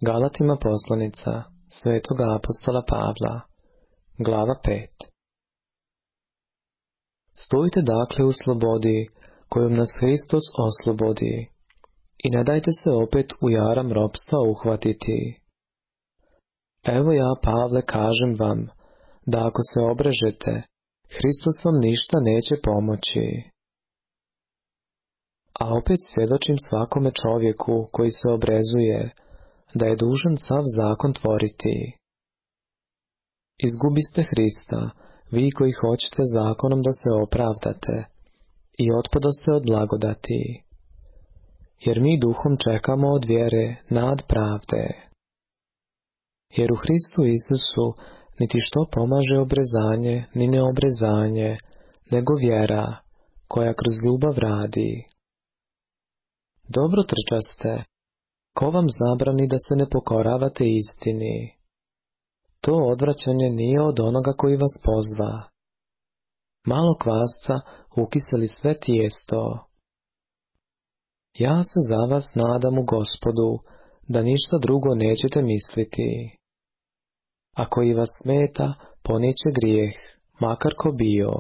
Galatima poslanica Svetoga apostola Pavla, glava 5. Stojite dakle u slobodi kojom nas Hristos oslobodi i ne dajte se opet u jaram ropstva uhvatiti. Evo ja, Pavle, kažem vam da ako se obrežete, Hristos vam ništa neće pomoći. A opet svjedočim svakome čovjeku koji se obrezuje da je dužan sav zakon tvoriti. Izgubiste Hrista, vi koji hoćete zakonom da se opravdate, i otpadoste od blagodati. Jer mi duhom čekamo od vjere nad pravde. Jer u Hristu Isusu niti što pomaže obrezanje, ni neobrezanje, nego vjera, koja kroz ljubav radi. Dobro trčaste, ko vam zabrani da se ne pokoravate istini? To odvraćanje nije od onoga koji vas pozva. Malo kvasca ukiseli sve tijesto. Ja se za vas nadam u Gospodu, da ništa drugo nećete misliti. Ako i vas smeta, poniće grijeh, makar ko bio.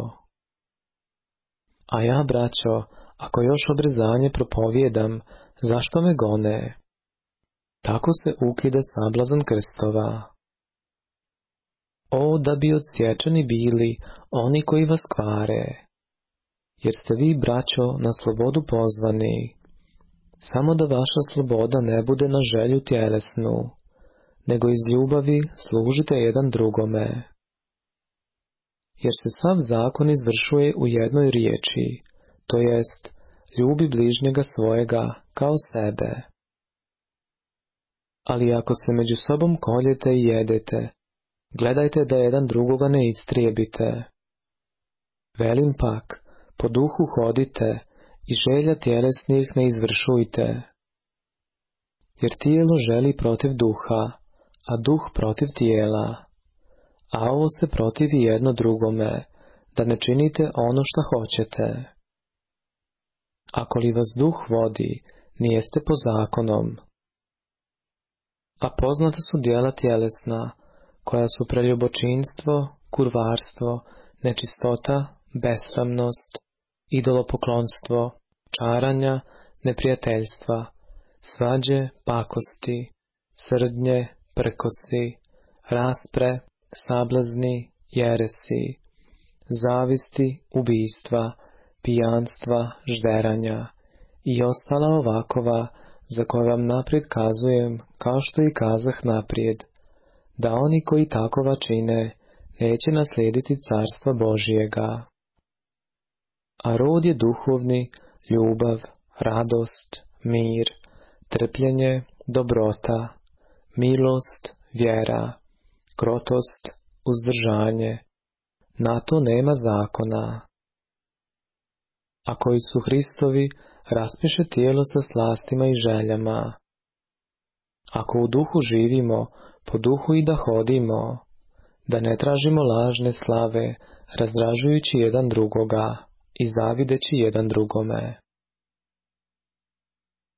A ja, braćo, ako još obrezanje propovijedam, zašto me gone? Tako se ukide sablazan krstova. O, da bi odsječeni bili oni koji vas kvare, jer ste vi, braćo, na slobodu pozvani, samo da vaša sloboda ne bude na želju tjelesnu, nego iz ljubavi služite jedan drugome. Jer se sav zakon izvršuje u jednoj riječi, to jest, ljubi bližnjega svojega kao sebe. Ali ako se među sobom koljete i jedete, gledajte da jedan drugoga ne istrijebite. Velim pak, po duhu hodite i želja tjelesnih ne izvršujte. Jer tijelo želi protiv duha, a duh protiv tijela. A ovo se protivi jedno drugome, da ne činite ono što hoćete. Ako li vas duh vodi, nijeste po zakonom. A poznata su djela tjelesna, koja su preljubočinstvo, kurvarstvo, nečistota, besramnost, idolopoklonstvo, čaranja, neprijateljstva, svađe, pakosti, srdnje, prkosi, raspre, sablazni, jeresi, zavisti, ubijstva, pijanstva, žderanja i ostala ovakova, za koje vam naprijed kazujem, kao što i kazah naprijed, da oni koji takova čine, neće naslijediti carstva Božijega. A rod je duhovni, ljubav, radost, mir, trpljenje, dobrota, milost, vjera, krotost, uzdržanje. Na to nema zakona. A koji su Hristovi, raspiše tijelo sa slastima i željama. Ako u duhu živimo, po duhu i da hodimo, da ne tražimo lažne slave, razdražujući jedan drugoga i zavideći jedan drugome.